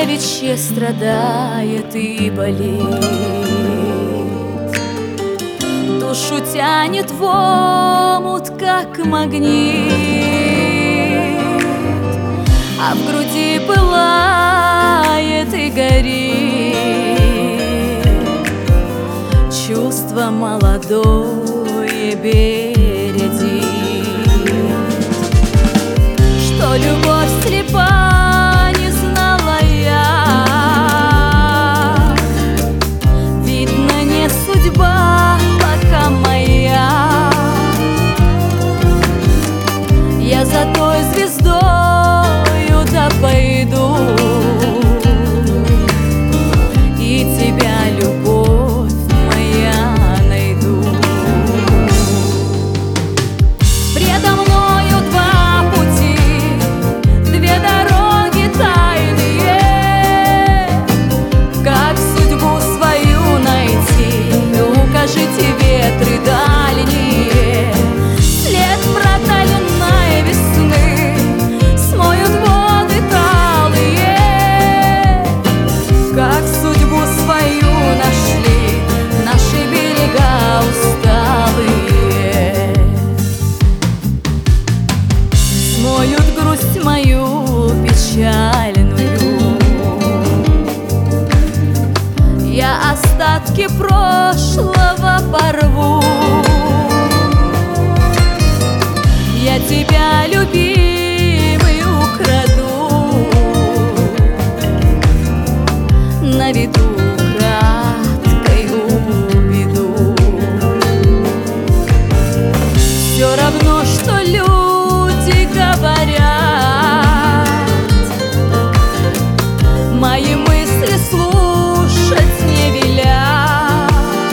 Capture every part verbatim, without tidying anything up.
девичье страдает и болит, душу тянет в омут, как магнит, а в груди пылает и горит чувство молодое бередит, что любовь слепа не знала я. Видно, не судьба пока моя. Я за той звездою да пойду, и тебя, любовь моя, найду. Предо мною два пути, две дороги тайные. Как судьбу свою найти? Укажите ветры дальние. След проталенной весны смоют воды талые. Как судьбу свою нашли наши берега усталые. Смоют грусть мою печальную. Я остатки прошлого порву. Я тебя, любимый, украду, на виду краткой уведу. Все равно, что люди говорят, мои мысли слушать не велят.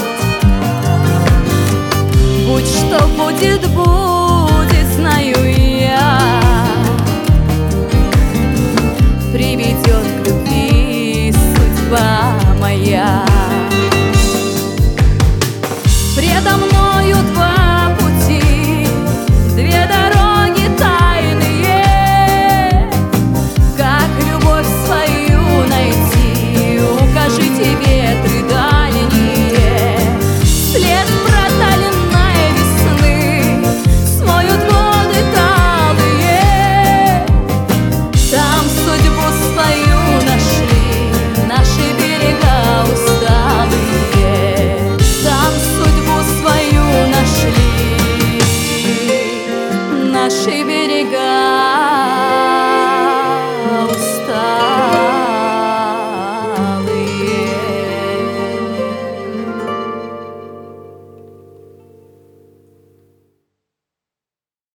Будь что будет, будет, знаю я. Приведет к любви судьба моя. Предо мною два